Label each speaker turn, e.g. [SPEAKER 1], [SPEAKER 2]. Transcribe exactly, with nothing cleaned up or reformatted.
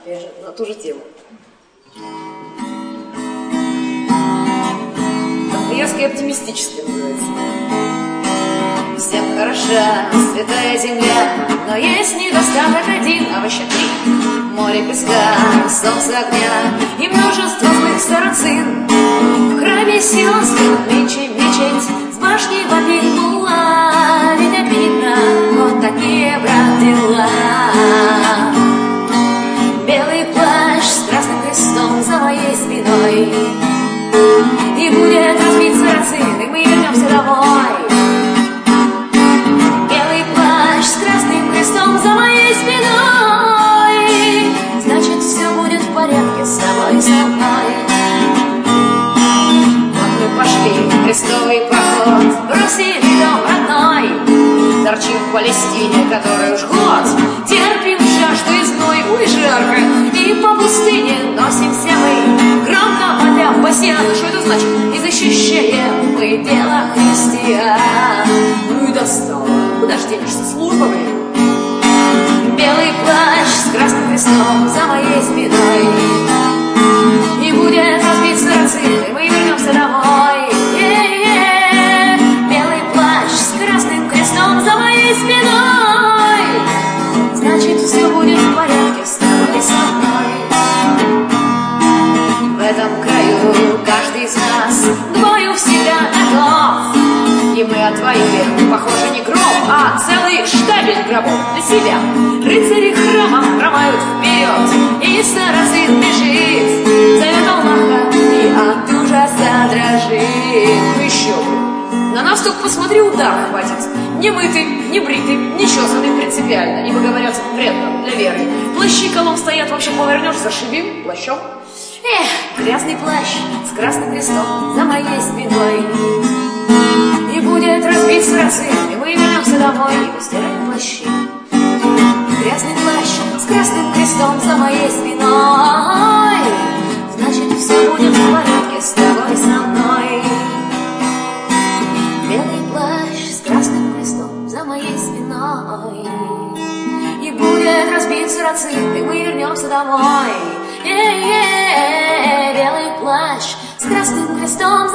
[SPEAKER 1] на ту же тему. Резко и оптимистически называется. Всем хороша святая земля, но есть недостаток один, а вообще три. Море песка, солнце огня и множество злых сарацин. В храме сионском нынче мечеть, с башни вопит мулла. Ведь обидно, вот такие, брат, дела. Белый плащ с красным крестом за моей спиной, и будет разбит сарацин, и мы вернемся домой. Белый плащ с красным крестом за моей спиной, значит, все будет в порядке с тобой, со мной. Вот мы пошли в крестовый поход, бросили дом родной, торчим в Палестине, который уж год терпим жажду и зной. Ой, жарко, и по пустыне носимся мы, громко вопя в бассейн. Что это значит? И защищаем мы дело христиан. Ну и достало, куда ж денешься, служба, блин. Белый плащ с красным крестом за моей спиной, и будет разбит сарацин, и мы вернемся домой. Е-е-е. Белый плащ с красным крестом за моей спиной, значит, все будет в порядке с тобой, со мной. В этом краю каждый из нас к бою всегда готов, и мы отвоюем, похоже, не гроб, а целый штабель гробов для себя. Рыцари храмом хромают вперед, и сарацин бежит, зовет Аллаха, и от ужаса дрожит. Ну еще бы, на нас только посмотри, удар хватит. Не мытый, не бритый, не чесанный принципиально, ибо говорят, вредно для веры. Плащи колом стоят, вообще повернешь, зашибим плащом. Эх, грязный плащ с красным крестом за моей спиной, и будет разбит сарацин, и мы вернемся домой, и постираем плащи. Грязный плащ с красным крестом за моей спиной, значит, все будет в порядке с тобой, со мной. Белый плащ с красным крестом за моей спиной, и будет разбит сарацин, и мы вернемся домой. Е-е-е. Белый плащ с красным крестом